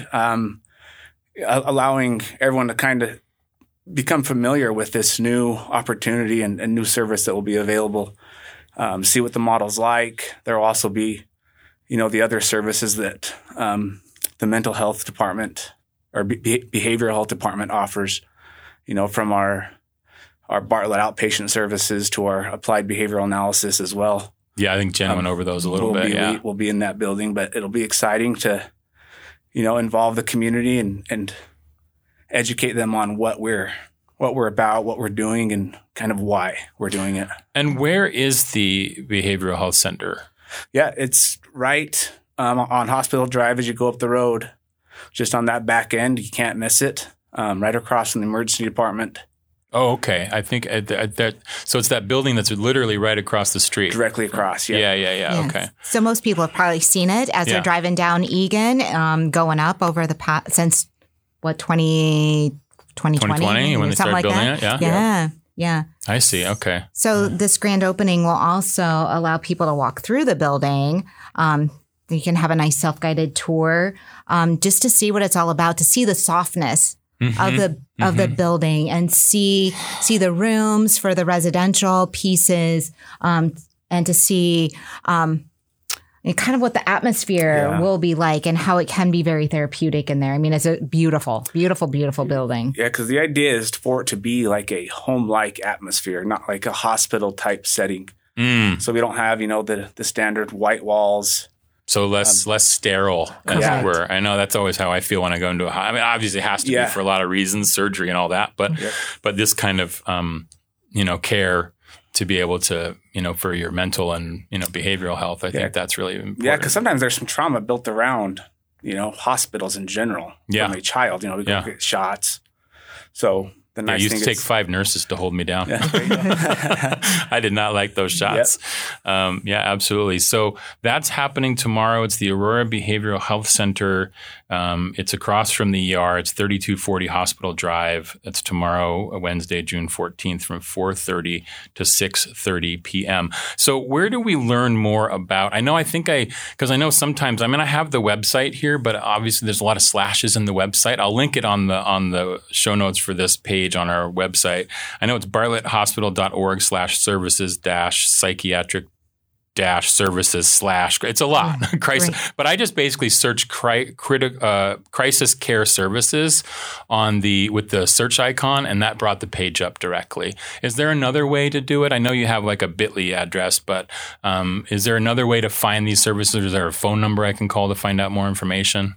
allowing everyone to kind of become familiar with this new opportunity and new service that will be available. See what the model's like. There will also be, the other services that the mental health department or behavioral health department offers, from our Bartlett outpatient services to our applied behavioral analysis as well. Yeah, I think Jen went over those a little bit. We'll be in that building, but it'll be exciting to, involve the community and educate them on what we're about, what we're doing, and kind of why we're doing it. And where is the Behavioral Health Center? Yeah, it's right on Hospital Drive as you go up the road. Just on that back end, you can't miss it. Right across from the emergency department. Oh, okay. I think so it's that building that's literally right across the street. Directly across, yeah. Yeah. Yes. Okay. So most people have probably seen it as they're driving down Egan, going up over the since 2020 when they started building it. Yeah. I see. Okay. So this grand opening will also allow people to walk through the building. You can have a nice self-guided tour, just to see what it's all about, to see the softness of the building and see the rooms for the residential pieces, and to see and kind of what the atmosphere will be like and how it can be very therapeutic in there. I mean, it's a beautiful, beautiful, beautiful building. Yeah, because the idea is for it to be like a home-like atmosphere, not like a hospital-type setting. So we don't have, the standard white walls, So less sterile, as it were. I know that's always how I feel when I go into I mean, obviously it has to be for a lot of reasons, surgery and all that, but this kind of, care to be able to, for your mental and, behavioral health, I think that's really important. Yeah, because sometimes there's some trauma built around, hospitals in general. From a child, we go get shots. So the nice thing used to take 5 nurses to hold me down. I did not like those shots. Yep. Absolutely. So that's happening tomorrow. It's the Aurora Behavioral Health Center. It's across from the ER. It's 3240 Hospital Drive. It's tomorrow, Wednesday, June 14th from 4:30 to 6:30 p.m. So where do we learn more about? Because I know sometimes, I have the website here, but obviously there's a lot of slashes in the website. I'll link it on the show notes for this page on our website. I know it's bartletthospital.org/services-psychiatric-services/ it's a lot crisis, but I just basically search crisis care services with the search icon, and that brought the page up directly. Is there another way to do it? I know you have like a bit.ly address, but is there another way to find these services? Is there a phone number I can call to find out more information?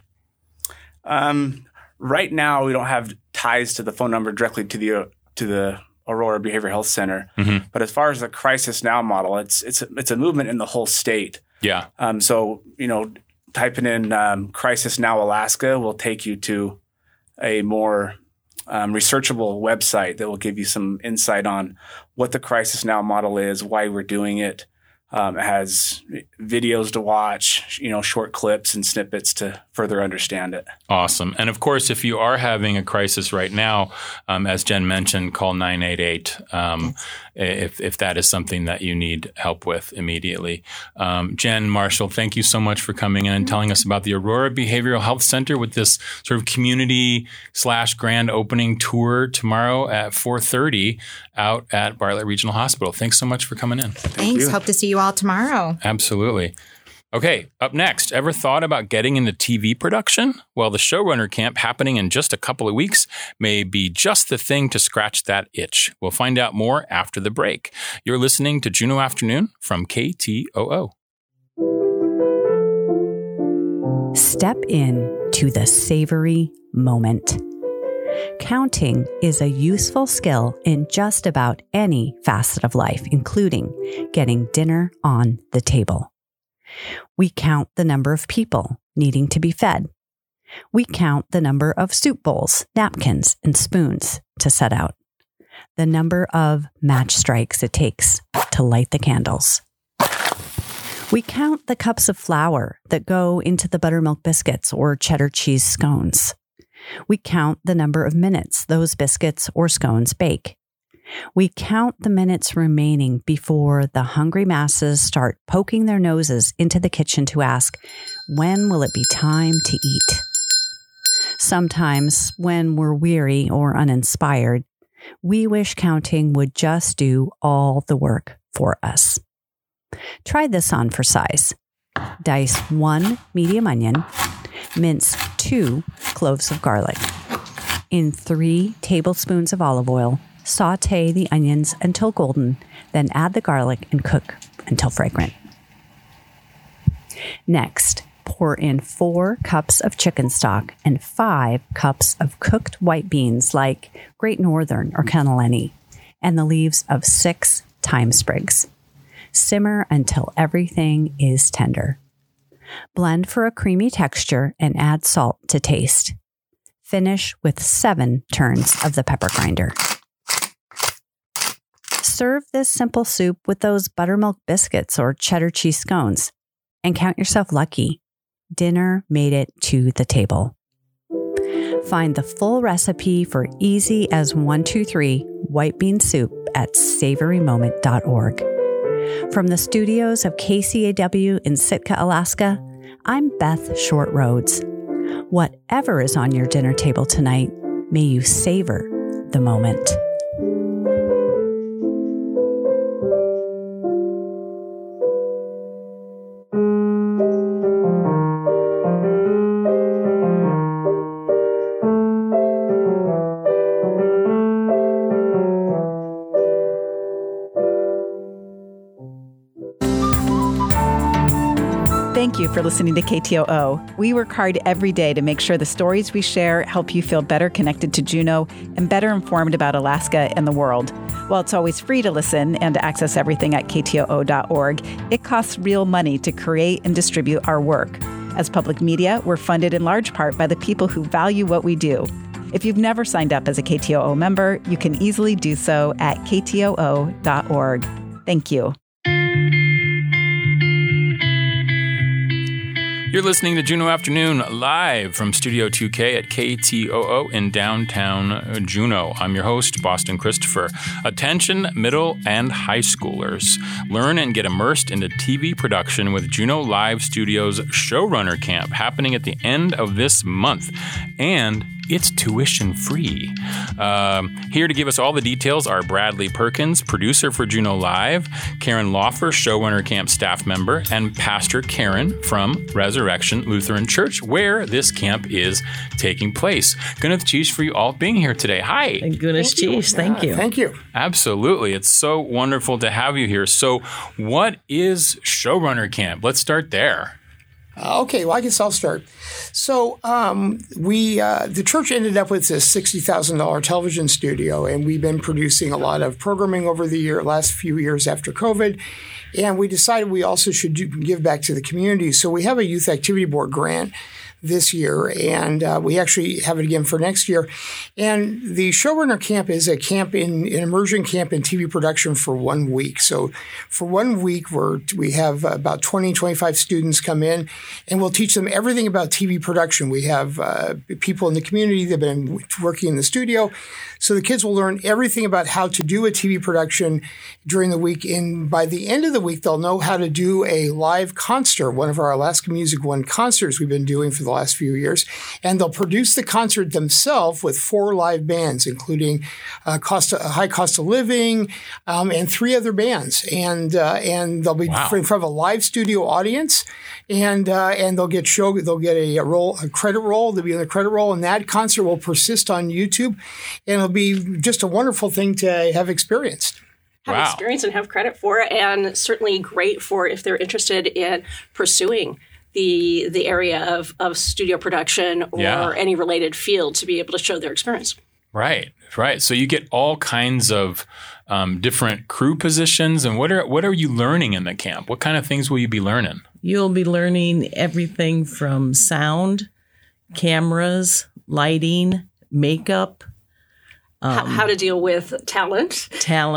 Right now, we don't have ties to the phone number directly to the Aurora Behavioral Health Center. Mm-hmm. But as far as the Crisis Now model, it's a movement in the whole state. Yeah. So typing in Crisis Now Alaska will take you to a more researchable website that will give you some insight on what the Crisis Now model is, why we're doing it. It has videos to watch, short clips and snippets to further understand it. Awesome. And of course, if you are having a crisis right now, as Jen mentioned, call 988 if that is something that you need help with immediately. Jen, Marshall, thank you so much for coming in and telling us about the Aurora Behavioral Health Center with this sort of community/grand opening tour tomorrow at 4:30 out at Bartlett Regional Hospital. Thanks so much for coming in. Thanks. Hope to see you all tomorrow. Absolutely. Okay, up next, ever thought about getting into TV production? Well, the Showrunner Camp happening in just a couple of weeks may be just the thing to scratch that itch. We'll find out more after the break. You're listening to Juneau Afternoon from KTOO. Step in to the savory moment. Counting is a useful skill in just about any facet of life, including getting dinner on the table. We count the number of people needing to be fed. We count the number of soup bowls, napkins, and spoons to set out. The number of match strikes it takes to light the candles. We count the cups of flour that go into the buttermilk biscuits or cheddar cheese scones. We count the number of minutes those biscuits or scones bake. We count the minutes remaining before the hungry masses start poking their noses into the kitchen to ask, when will it be time to eat? Sometimes, when we're weary or uninspired, we wish counting would just do all the work for us. Try this on for size. Dice 1 medium onion, mince 2 cloves of garlic. In 3 tablespoons of olive oil, saute the onions until golden, then add the garlic and cook until fragrant. Next, pour in 4 cups of chicken stock and 5 cups of cooked white beans like Great Northern or cannellini, and the leaves of 6 thyme sprigs. Simmer until everything is tender. Blend for a creamy texture and add salt to taste. Finish with 7 turns of the pepper grinder. Serve this simple soup with those buttermilk biscuits or cheddar cheese scones and count yourself lucky. Dinner made it to the table. Find the full recipe for easy as 1, 2, 3 white bean soup at savorymoment.org. From the studios of KCAW in Sitka, Alaska, I'm Beth Short Rhodes. Whatever is on your dinner table tonight, may you savor the moment. Thank thank you for listening to KTOO. We work hard every day to make sure the stories we share help you feel better connected to Juneau and better informed about Alaska and the world. While it's always free to listen and to access everything at ktoo.org, it costs real money to create and distribute our work. As public media, we're funded in large part by the people who value what we do. If you've never signed up as a KTOO member, you can easily do so at ktoo.org. Thank you. You're listening to Juneau Afternoon live from Studio 2K at KTOO in downtown Juneau. I'm your host, Boston Christopher. Attention, middle and high schoolers. Learn and get immersed into TV production with Juneau Live Studios Showrunner Camp happening at the end of this month. And it's tuition free. Here to give us all the details are Bradley Perkins, producer for Juneau Live, Karen Laufer, Showrunner Camp staff member, and Pastor Karen from Resurrection Lutheran Church, where this camp is taking place. Gunneth Cheese for you all being here today. Hi. Gunneth Cheese, thank you. Thank you. Absolutely. It's so wonderful to have you here. So what is Showrunner Camp? Let's start there. Okay, well, I guess I'll start. So the church ended up with this $60,000 television studio, and we've been producing a lot of programming over the last few years after COVID. And we decided we also should give back to the community. So we have a Youth Activity Board grant this year, and we actually have it again for next year. And the Showrunner Camp is an immersion camp in TV production for 1 week. So for 1 week, we have about 20, 25 students come in, and we'll teach them everything about TV production. We have people in the community that have been working in the studio. So the kids will learn everything about how to do a TV production during the week. And by the end of the week, they'll know how to do a live concert, one of our Alaska Music One concerts we've been doing for the last few years. And they'll produce the concert themselves with 4 live bands, including High Cost of Living and 3 other bands. And they'll be in front of a live studio audience. And they'll get a credit roll. They'll be in the credit roll, and that concert will persist on YouTube. And it'll be just a wonderful thing to have experienced. Have experience and have credit for, and certainly great for if they're interested in pursuing the area of studio production or any related field to be able to show their experience. Right. So you get all kinds of different crew positions. And what are you learning in the camp? What kind of things will you be learning? You'll be learning everything from sound, cameras, lighting, makeup. How to deal with talent.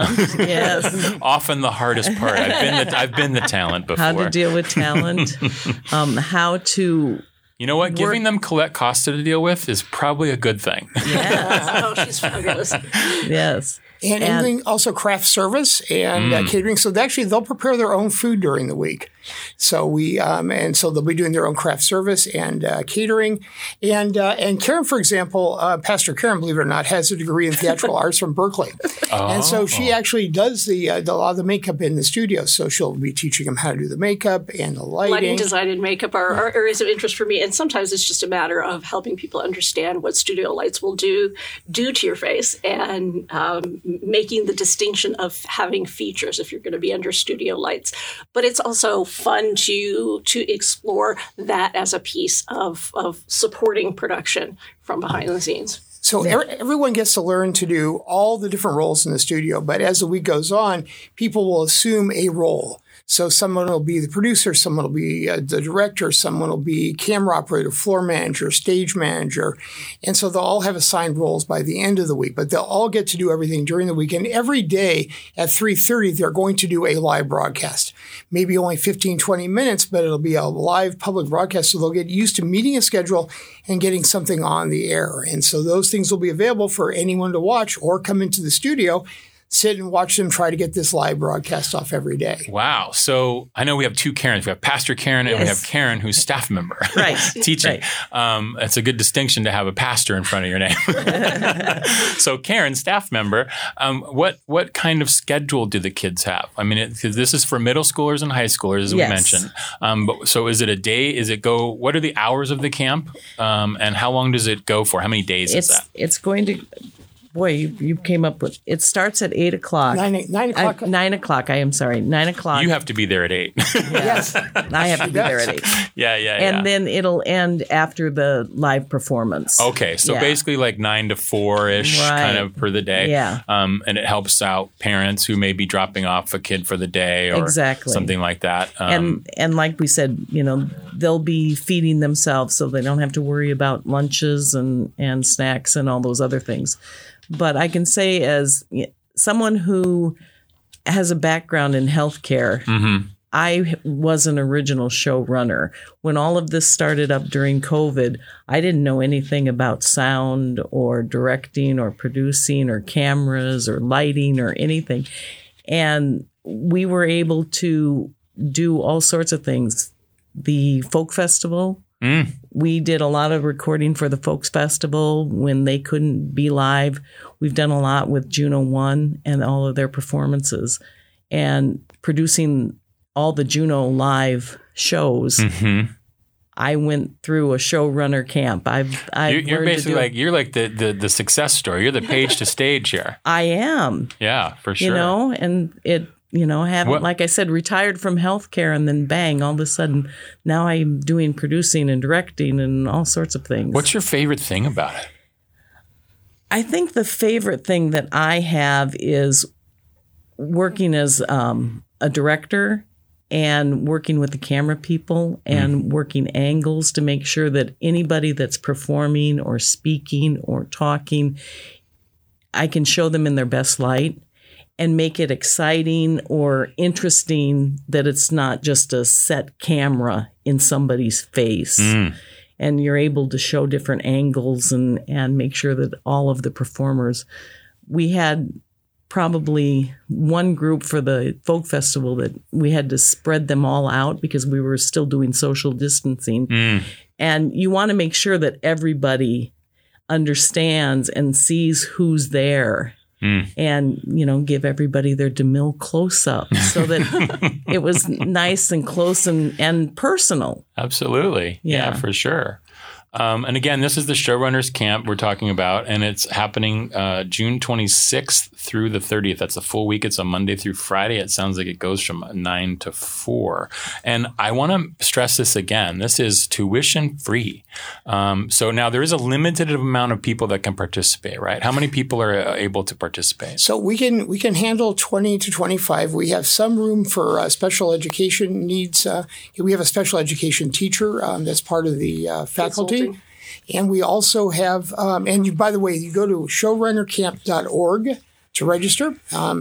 Yes. Often the hardest part. I've been the talent before. How to deal with talent. How to... You know what? Giving them Colette Costa to deal with is probably a good thing. Yes. Oh, she's fabulous. Yes. And anything also craft service and catering. So they'll prepare their own food during the week. So so they'll be doing their own craft service and catering. And Karen, for example, Pastor Karen, believe it or not, has a degree in theatrical arts from Berkeley. And so she actually does a lot of the makeup in the studio. So she'll be teaching them how to do the makeup and the lighting. Lighting design and makeup are areas of interest for me. And sometimes it's just a matter of helping people understand what studio lights will do to your face and making the distinction of having features if you're going to be under studio lights. But it's also fun to explore that as a piece of supporting production from behind the scenes. So everyone gets to learn to do all the different roles in the studio. But as the week goes on, people will assume a role. So someone will be the producer, someone will be the director, someone will be camera operator, floor manager, stage manager. And so they'll all have assigned roles by the end of the week, but they'll all get to do everything during the week. And every day at 3:30, they're going to do a live broadcast. Maybe only 15, 20 minutes, but it'll be a live public broadcast. So they'll get used to meeting a schedule and getting something on the air. And so those things will be available for anyone to watch or come into the studio, sit and watch them try to get this live broadcast off every day. Wow. So I know we have 2 Karens. We have Pastor Karen and we have Karen, who's staff member. Right. Teaching. Right. It's a good distinction to have a pastor in front of your name. So Karen, staff member, what kind of schedule do the kids have? I mean, because this is for middle schoolers and high schoolers, as we mentioned. So is it a day? What are the hours of the camp? And how long does it go for? How many days is that? It's going to... boy, you came up with, it starts at 8 o'clock. 9 o'clock. 9 o'clock, I am sorry. 9 o'clock. You have to be there at 8. Yes. I have to be there at 8. Yeah. And then it'll end after the live performance. Okay, so basically like 9 to 4-ish kind of for the day. Yeah. And it helps out parents who may be dropping off a kid for the day or something like that. And like we said, they'll be feeding themselves so they don't have to worry about lunches and snacks and all those other things. But I can say, as someone who has a background in healthcare, I was an original showrunner. When all of this started up during COVID, I didn't know anything about sound or directing or producing or cameras or lighting or anything. And we were able to do all sorts of things. The Folk Festival, we did a lot of recording for the Folks Festival when they couldn't be live. We've done a lot with Juno One and all of their performances, and producing all the Juno live shows. I went through a showrunner camp. You're basically you're like the success story. You're the page to stage here. I am. Yeah, for sure. And it. Haven't, like I said, retired from healthcare, and then bang, all of a sudden, now I'm doing producing and directing and all sorts of things. What's your favorite thing about it? I think the favorite thing that I have is working as a director and working with the camera people and working angles to make sure that anybody that's performing or speaking or talking, I can show them in their best light and make it exciting or interesting, that it's not just a set camera in somebody's face. And you're able to show different angles and make sure that all of the performers. We had probably one group for the Folk Festival that we had to spread them all out because we were still doing social distancing. And you want to make sure that everybody understands and sees who's there. And, give everybody their DeMille close-up so that it was nice and close and personal. Absolutely. Yeah, for sure. And again, this is the Showrunners Camp we're talking about, and it's happening June 26th through the 30th. That's a full week. It's a Monday through Friday. It sounds like it goes from 9 to 4. And I want to stress this again. This is tuition free. So now there is a limited amount of people that can participate, right? How many people are able to participate? So we can handle 20 to 25. We have some room for special education needs. We have a special education teacher that's part of the faculty. And we also have, by the way, you go to showrunnercamp.org to register.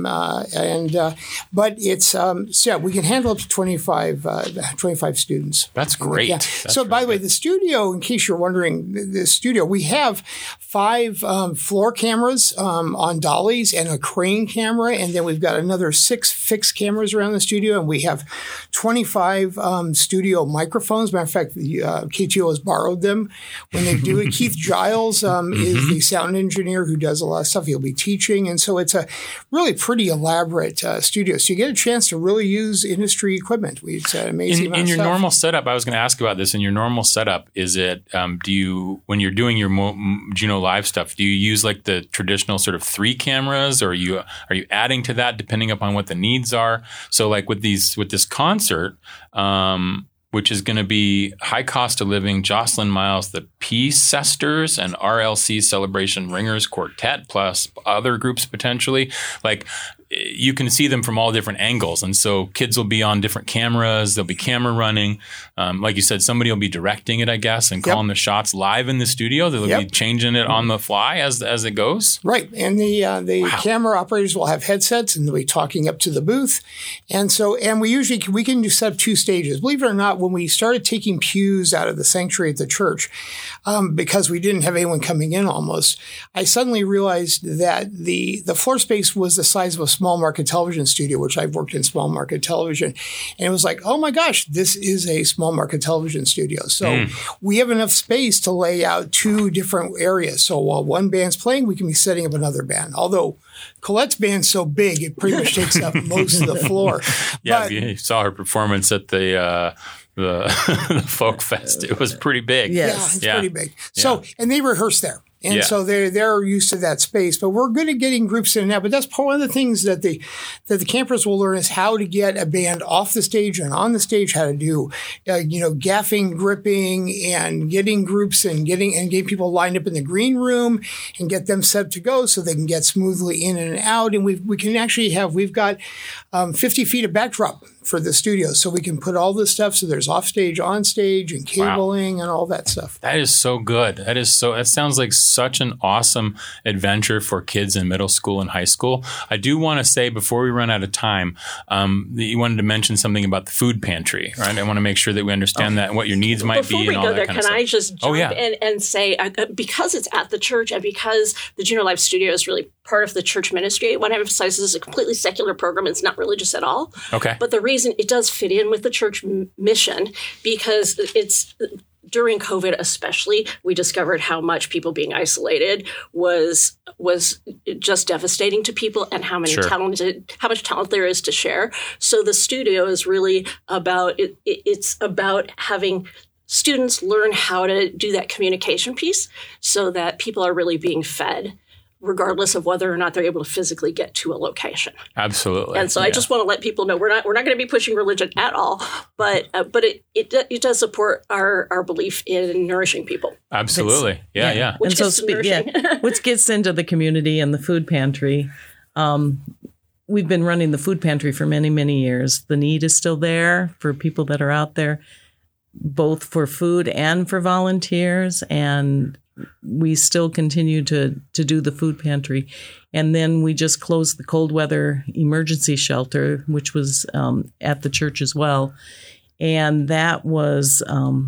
But it's, we can handle up to 25 students. That's great. Yeah. So by the way, the studio, in case you're wondering, the studio, we have 5 floor cameras on dollies and a crane camera. And then we've got another 6 fixed cameras around the studio. And we have 25 studio microphones. Matter of fact, the KTO has borrowed them when they do it. Keith Giles is the sound engineer who does a lot of stuff. He'll be teaching. And so it's a really pretty elaborate studio. So you get a chance to really use industry equipment. It's an amazing amount in of your stuff. normal setup, I was going to ask about this. In your normal setup, is it, do you, when you're doing your Juno Live stuff, do you use like the traditional sort of 3 cameras, or are you adding to that depending upon what the needs are? So like with this concert, which is going to be High Cost of Living, Jocelyn Miles, the Peacesters, and RLC Celebration Ringers Quartet, plus other groups potentially. Like, you can see them from all different angles. And so kids will be on different cameras. There'll be camera running. Like you said, somebody will be directing it, I guess, and calling the shots live in the studio. They'll be changing it on the fly as it goes. Right. And the camera operators will have headsets and they'll be talking up to the booth. And so, we can set up 2 stages. Believe it or not, when we started taking pews out of the sanctuary at the church, because we didn't have anyone coming in almost, I suddenly realized that the floor space was the size of a small market television studio, which I've worked in small market television. And it was like, oh my gosh, this is a small market television studio. So we have enough space to lay out 2 different areas. So while one band's playing, we can be setting up another band. Although Colette's band's so big, it pretty much takes up most of the floor. Yeah, you saw her performance at the Folk Fest. It was pretty big. Yes. Yeah, it's pretty big. So, and they rehearse there. And so they're used to that space, but we're good at getting groups in and out. But that's one of the things that the campers will learn is how to get a band off the stage and on the stage, how to do, gaffing, gripping, and getting groups and getting people lined up in the green room and get them set to go so they can get smoothly in and out. And we can actually we've got 50 feet of backdrop for the studio, so we can put all this stuff. So there's off stage, on stage, and cabling and all that stuff. That is so good. That sounds like such an awesome adventure for kids in middle school and high school. I do want to say before we run out of time, that you wanted to mention something about the food pantry, right? I want to make sure that we understand that and what your needs might be and all that kind of stuff. Can I just jump in and say, because it's at the church and because the Juneau Live Studio is really part of the church ministry, I want to emphasize this is a completely secular program. It's not religious at all. Okay. But the reason it does fit in with the church mission, because it's during COVID especially, we discovered how much people being isolated was just devastating to people, and how much talent there is to share. So the studio is really about it's about having students learn how to do that communication piece so that people are really being fed, regardless of whether or not they're able to physically get to a location. Absolutely. And so I just want to let people know we're not going to be pushing religion at all, but it does support our belief in nourishing people. Absolutely. Yeah. Which gets into the community and the food pantry. We've been running the food pantry for many, many years. The need is still there for people that are out there, both for food and for volunteers, and we still continue to do the food pantry. And then we just closed the cold weather emergency shelter, which was at the church as well. And that was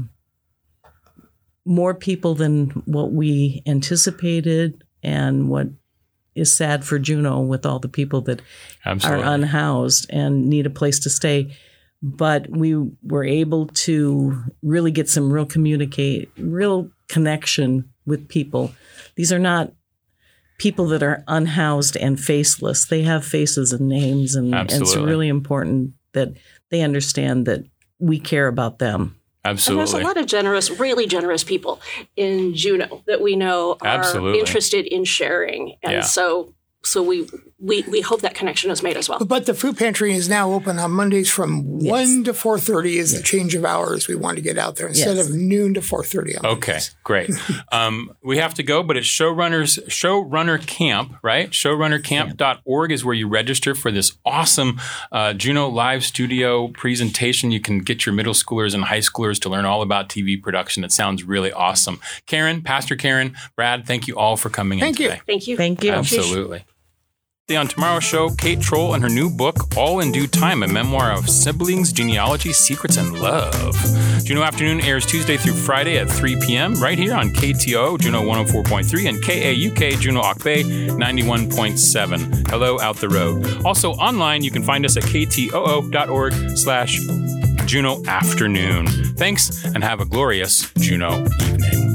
more people than what we anticipated, and what is sad for Juneau with all the people that are unhoused and need a place to stay. But we were able to really get some real connection with people. These are not people that are unhoused and faceless. They have faces and names, and it's really important that they understand that we care about them. Absolutely. And there's a lot of really generous people in Juneau that we know are interested in sharing. And so we hope that connection is made as well. But the food pantry is now open on Mondays from 1 to 4:30 is the change of hours. We want to get out there instead of noon to 4:30 on Mondays. Okay, great. We have to go, but it's Showrunner Camp, right? Showrunnercamp.org is where you register for this awesome Juneau Live Studio presentation. You can get your middle schoolers and high schoolers to learn all about TV production. It sounds really awesome. Karen, Pastor Karen, Brad, thank you all for coming in today. Thank you. Thank you. Absolutely. On tomorrow's show, Kate Troll and her new book, All in Due Time, a memoir of siblings, genealogy, secrets, and love. Juneau Afternoon airs Tuesday through Friday at 3 p.m. right here on KTOO, Juneau 104.3, and KAUK, Juneau Ock Bay 91.7. Hello out the road. Also online, you can find us at ktoo.org/Juneau Afternoon. Thanks, and have a glorious Juneau evening.